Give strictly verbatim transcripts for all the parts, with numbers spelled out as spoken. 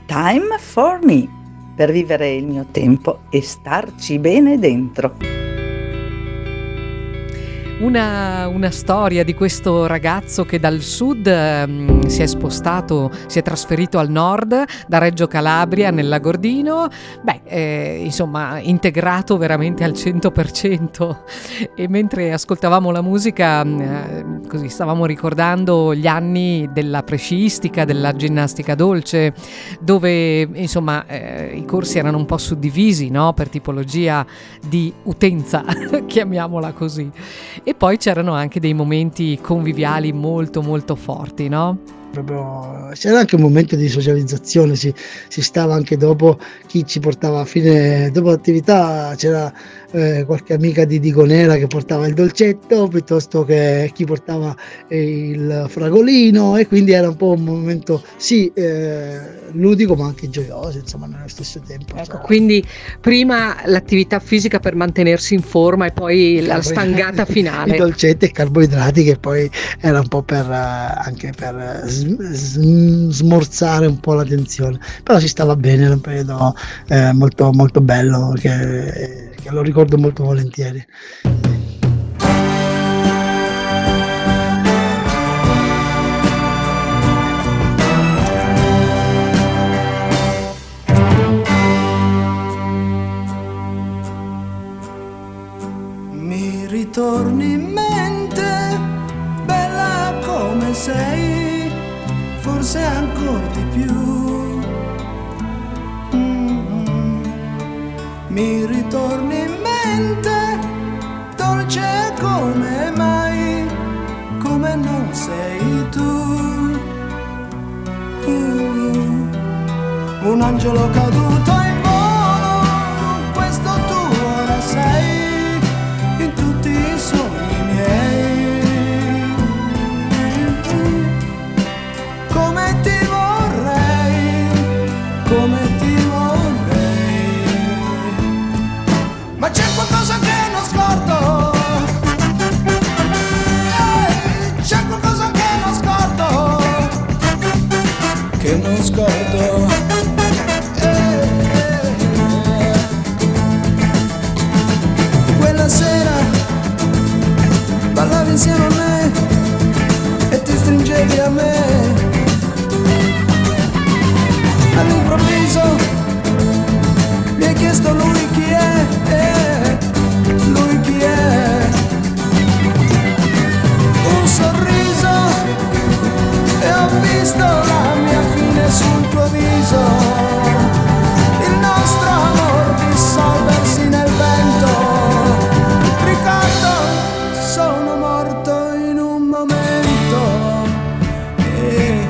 Time for Me, per vivere il mio tempo e starci bene dentro. Una, una storia di questo ragazzo che dal sud um, si è spostato, si è trasferito al nord, da Reggio Calabria nell'Agordino, beh, eh, insomma, integrato veramente al cento per cento. E mentre ascoltavamo la musica, eh, così stavamo ricordando gli anni della presciistica, della ginnastica dolce, dove insomma eh, i corsi erano un po' suddivisi, no? Per tipologia di utenza, chiamiamola così. E poi c'erano anche dei momenti conviviali molto molto forti, no? Proprio, c'era anche un momento di socializzazione, si, si stava anche dopo, chi ci portava a fine, dopo l'attività c'era eh, qualche amica di Digonera che portava il dolcetto, piuttosto che chi portava eh, il fragolino, e quindi era un po' un momento sì eh, ludico ma anche gioioso, insomma, nello stesso tempo. Ecco, cioè. Quindi prima l'attività fisica per mantenersi in forma e poi la stangata finale. I dolcetti e carboidrati, che poi era un po' per uh, anche per uh, smorzare un po' la tensione, però si stava bene, era un periodo eh, molto molto bello che, che lo ricordo molto volentieri. Mi ritorni in mente, bella come sei, forse ancora di più. Mm-hmm. Mi ritorni in mente, dolce come mai, come non sei tu. Uh, un angelo caduto in volo, questo tu ora sei, in tutti i sogni miei. Come ti vorrei, come ti vorrei. Ma c'è qualcosa che non scordo, eh, c'è qualcosa che non scordo, che non scordo. Eh, eh. Quella sera ballavi insieme a me e ti stringevi a me. All'improvviso mi hai chiesto lui chi è, eh, lui chi è. Un sorriso e ho visto la mia fine sul tuo viso, il nostro amor dissolversi nel vento. Ricordo, sono morto in un momento. Eh,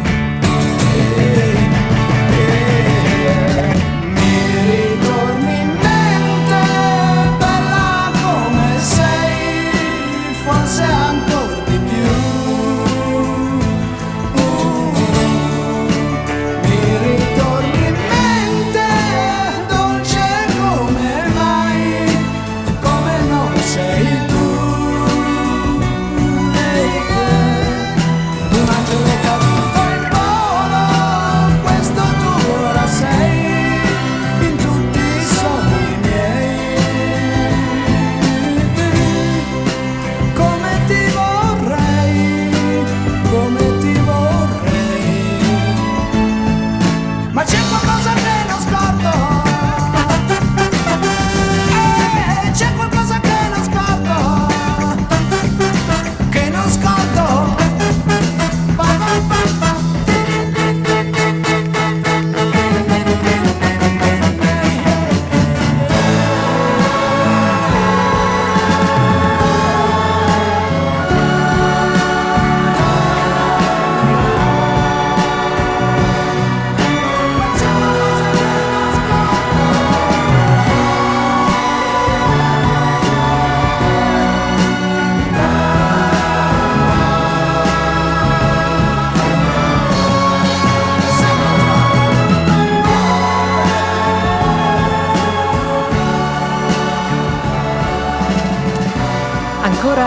mi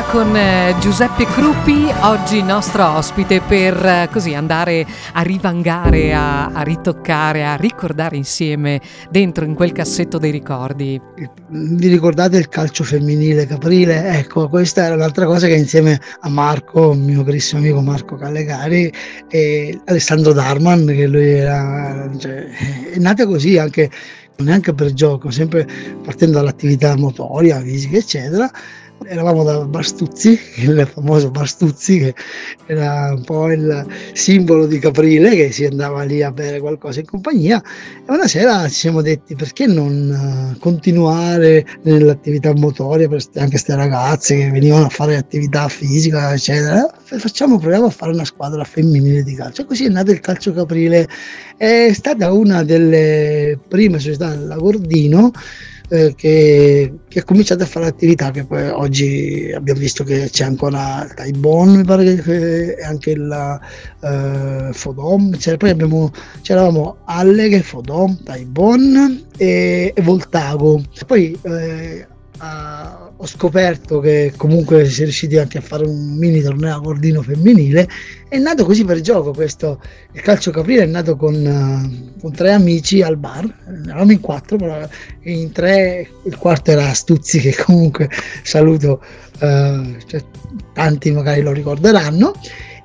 con eh, Giuseppe Cruppi, oggi nostro ospite, per eh, così andare a rivangare, a, a ritoccare, a ricordare insieme dentro in quel cassetto dei ricordi. Vi ricordate il calcio femminile caprile? Ecco, questa era un'altra cosa che insieme a Marco, mio carissimo amico Marco Callegari, e Alessandro Darman, che lui era, cioè, è nata così, anche neanche per gioco, sempre partendo dall'attività motoria, fisica, eccetera. Eravamo da Bastuzzi, il famoso Bastuzzi, che era un po' il simbolo di Caprile, che si andava lì a bere qualcosa in compagnia, e una sera ci siamo detti perché non continuare nell'attività motoria per anche queste ragazze che venivano a fare attività fisica, eccetera. Facciamo, proviamo a fare una squadra femminile di calcio, e così è nato il Calcio Caprile. È stata una delle prime società del Lagordino eh, che, che ha cominciato a fare attività, che poi oggi abbiamo visto che c'è ancora il Taibon, mi pare che è anche il eh, Fodom, cioè, poi abbiamo, c'eravamo Alleghe, Fodom, Taibon e, e Voltago. Poi eh, a, ho scoperto che comunque si è riusciti anche a fare un mini torneo Lagordino femminile. È nato così per gioco questo, il Calcio Caprile è nato con, uh, con tre amici al bar, eravamo in quattro, però in tre, il quarto era Stuzzi, che comunque saluto, uh, cioè, tanti magari lo ricorderanno,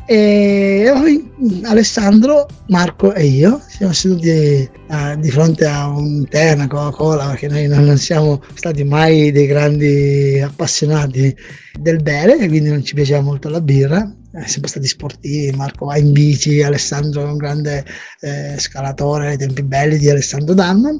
e Alessandro, Marco e io siamo seduti uh, di fronte a un tè, una Coca-Cola, perché noi non siamo stati mai dei grandi appassionati del bere, e quindi non ci piaceva molto la birra. È sempre stati sportivi. Marco va in bici, Alessandro è un grande eh, scalatore ai tempi belli di Alessandro Damman,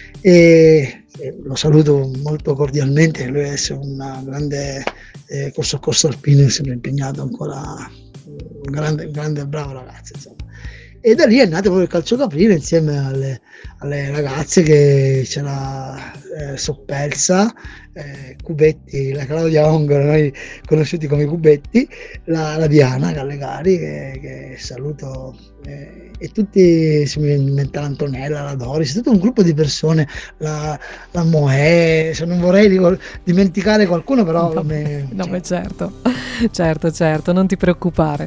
e, e lo saluto molto cordialmente. Lui è un grande eh, col soccorso alpino, è sempre impegnato ancora, un grande, un grande bravo ragazzo, insomma. E da lì è nato proprio il Calcio Caprile, insieme alle, alle ragazze, che c'era eh, Soppelsa, eh, Cubetti, la Claudia Ongolo, noi conosciuti come Cubetti, la, la Diana Callegari, che, che saluto, eh, e tutti, se mi viene in mente l'Antonella, la Doris, tutto un gruppo di persone, la, la Moè, se non vorrei ricor- dimenticare qualcuno, però... No, me, no cioè. beh, certo, certo, certo, non ti preoccupare.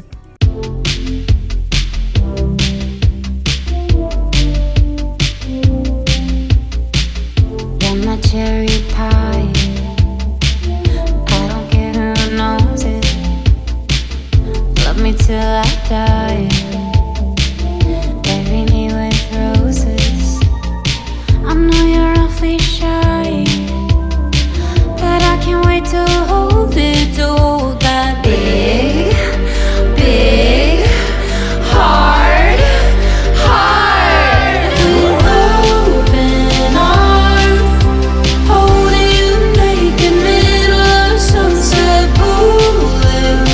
Cherry pie, I don't care who knows it. Love me till I die, bury me with roses. I know you're awfully shy, but I can't wait to hold it, to hold that big, big, hard, hard, with open arms. Holding you naked, middle of Sunset Boulevard,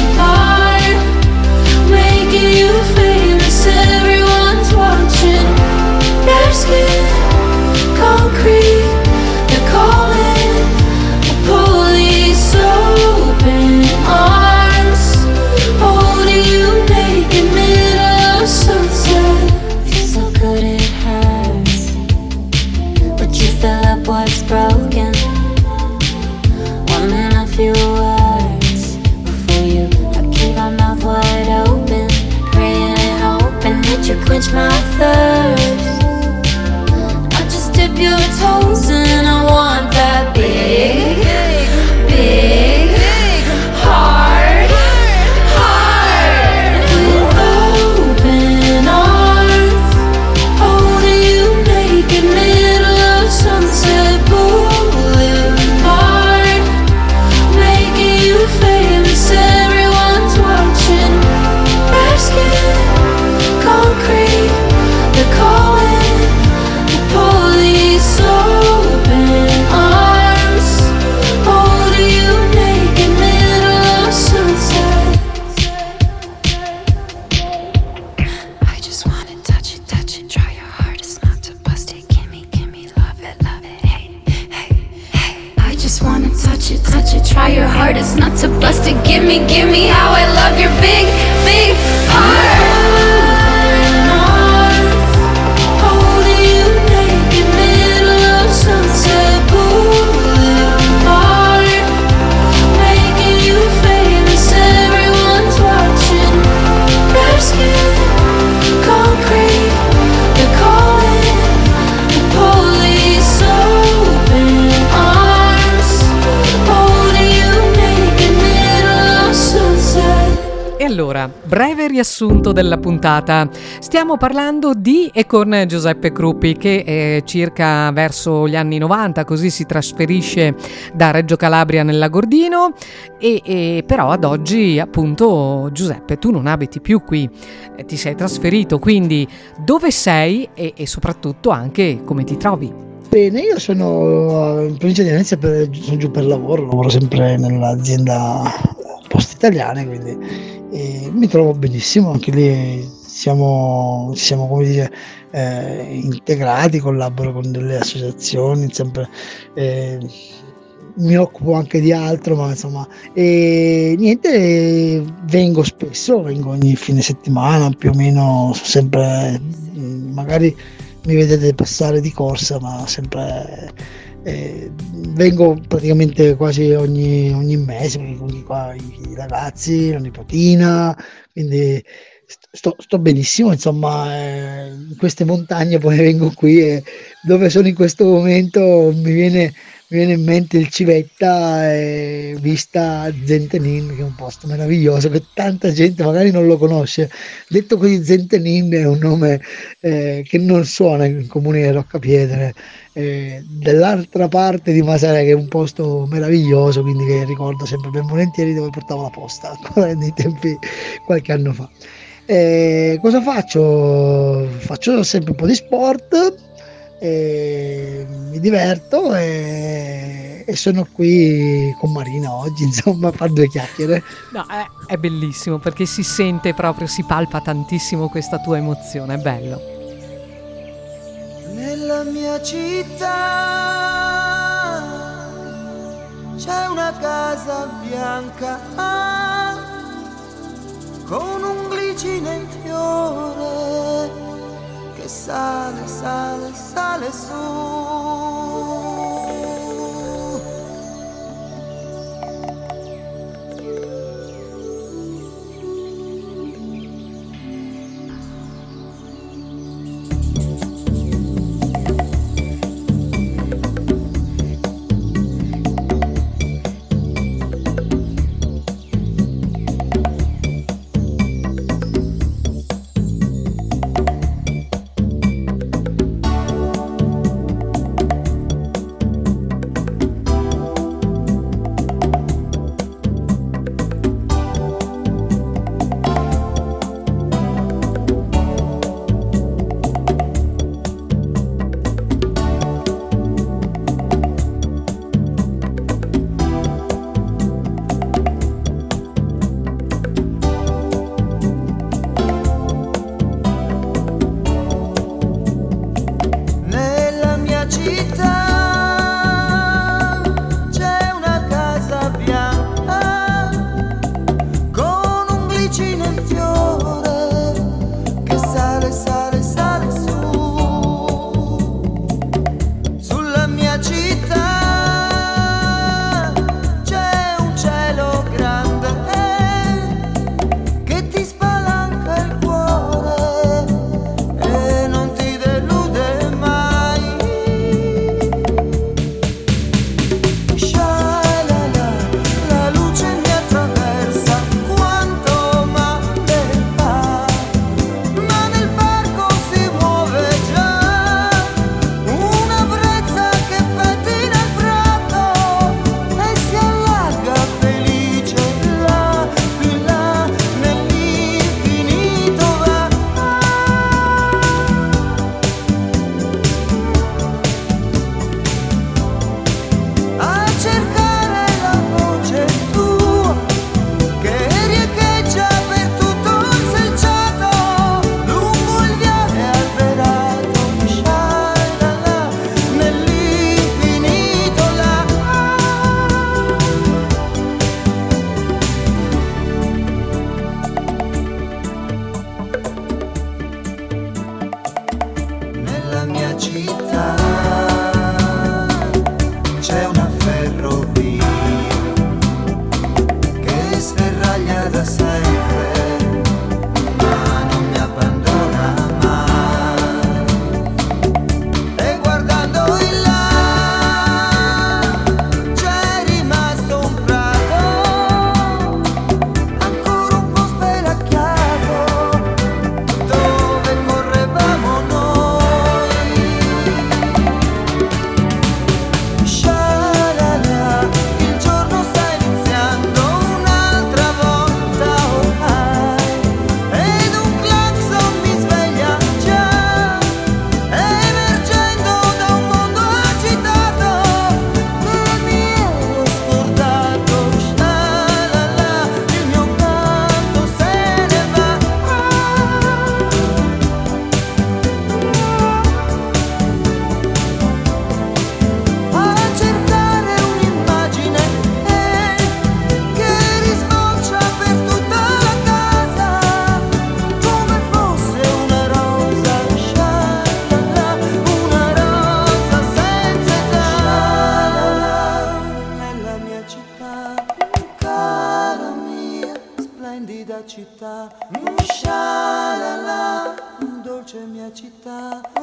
making you famous, everyone's watching. Bare skin, concrete, they're calling the police. Open arms, holding you naked, middle of Sunset. Feels so good it hurts, but you fill up what's broken. Warming a few words before you. I keep my mouth wide open, praying and hoping that you quench my thirst. I just dip your toes and I want that big, big, hard, hard, with open arms, holding you naked, middle of Sunset Boulevard, making you famous, everyone's watching. Bare skin, concrete, they're calling the police. Open arms, holding you naked, middle of Sunset. I just wanna touch it, touch it, try your hardest not to bust it. Gimme, gimme, love it, love it, hey, hey, hey. I just wanna touch it, touch it, try your hardest not to bust it. Gimme, gimme, how I love your big, big heart. Holding you naked, middle of Sunset Boulevard, making you famous. Allora, breve riassunto della puntata. Stiamo parlando di e con Giuseppe Cruppi, che è circa verso gli anni novanta, così si trasferisce da Reggio Calabria nel Lagordino e, e però ad oggi appunto Giuseppe tu non abiti più qui, eh, ti sei trasferito, quindi dove sei e, e soprattutto anche come ti trovi? Bene, io sono in provincia di Venezia, per, sono giù per lavoro, lavoro sempre nell'azienda Poste Italiane, quindi eh, mi trovo benissimo, anche lì siamo, ci siamo come dire, eh, integrati, collaboro con delle associazioni, sempre, eh, mi occupo anche di altro, ma insomma, e niente, vengo spesso, vengo ogni fine settimana, più o meno, sempre, magari mi vedete passare di corsa, ma sempre eh, vengo praticamente quasi ogni, ogni mese, perché quindi qua i ragazzi, la nipotina, quindi sto, sto benissimo, insomma, eh, in queste montagne poi vengo qui e dove sono in questo momento mi viene, mi viene in mente il Civetta e vista Zentenin, che è un posto meraviglioso che tanta gente magari non lo conosce. Detto così, Zentenin è un nome eh, che non suona in comune di Roccapiedre, eh, dall'altra parte di Masara, che è un posto meraviglioso, quindi che ricordo sempre ben volentieri, dove portavo la posta ancora nei tempi qualche anno fa. Eh, cosa faccio? Faccio sempre un po' di sport, eh, mi diverto e, e sono qui con Marina oggi, insomma, a fare due chiacchiere. No, è, è bellissimo perché si sente proprio, si palpa tantissimo questa tua emozione, è bello. Nella mia città c'è una casa bianca con un glicine in fiore che sale, sale, sale su. città, mm, sha la la, dolce mia città.